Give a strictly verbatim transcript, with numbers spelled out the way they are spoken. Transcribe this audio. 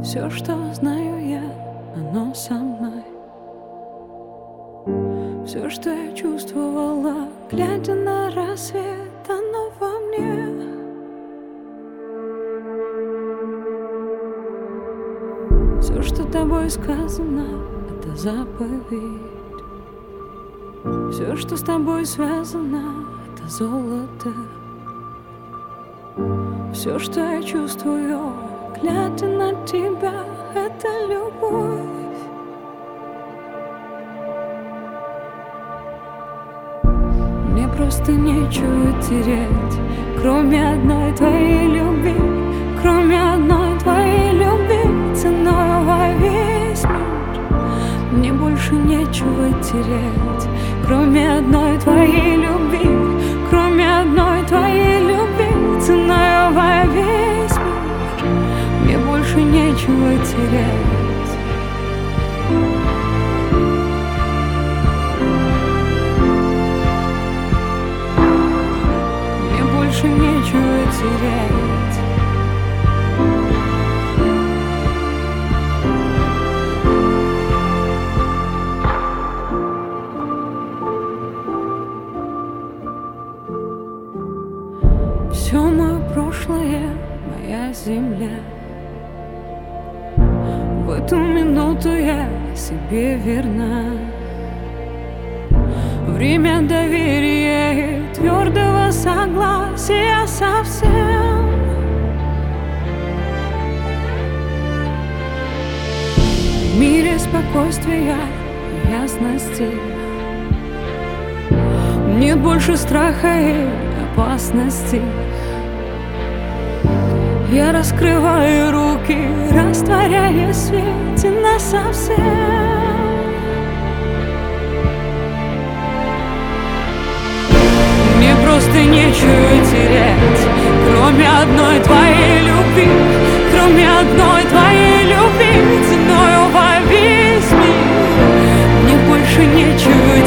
Все, что знаю я, оно со мной. Все, что я чувствовала, глядя на рассвет, оно во мне. Все, что тобой сказано, это заповедь. Все, что с тобой связано, это золото. Все, что я чувствую, глядя на тебя, это любовь. Мне просто нечего терять, кроме одной твоей любви, кроме одной твоей любви, ценой во весь мир. Мне больше нечего терять, кроме одной твоей любви, кроме одной твоей любви, ценой во весь мир. Мне больше нечего терять. Мне больше нечего терять. Все мое прошлое, моя земля. В эту минуту я себе верна. Время доверия и твердого согласия совсем. В мире спокойствия и ясности нет больше страха и опасности. Я раскрываю руки, растворяя в свете насовсем. Мне просто нечего терять, кроме одной твоей любви, кроме одной твоей любви, ценою во весь мир. Мне больше нечего